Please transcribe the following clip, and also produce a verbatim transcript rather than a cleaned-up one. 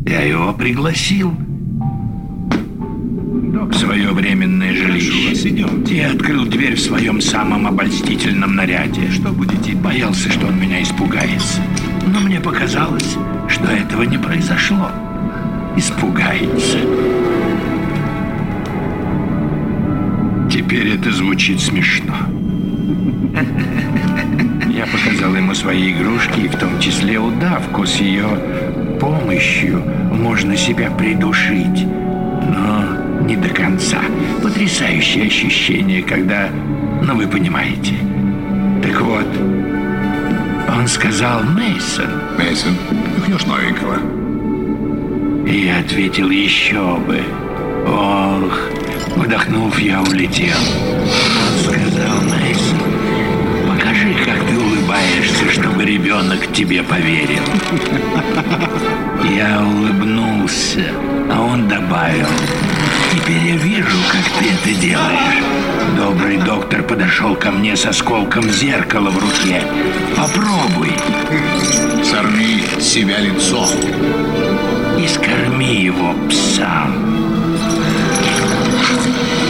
Я его пригласил в свое временное жилище и открыл дверь в своем самом обольстительном наряде. Что будете? Боялся, что он меня испугается. Но мне показалось, что этого не произошло. Испугается. Теперь это звучит смешно. Я показал ему свои игрушки, и в том числе удавку. С ее помощью можно себя придушить. Но не до конца. Потрясающее ощущение, когда... Ну, вы понимаете. Так вот, он сказал: Мейсон. Мейсон, пихнешь новенького. И я ответил: еще бы. Ох, вдохнув, я улетел. Он сказал: Мейсон, покажи, как ты улыбаешься, чтобы ребенок тебе поверил. Я улыбнулся, а он добавил: теперь я вижу, как ты это делаешь. Добрый доктор подошел ко мне с осколком зеркала в руке. Попробуй. Сорви с себя лицо. И скорми его псам.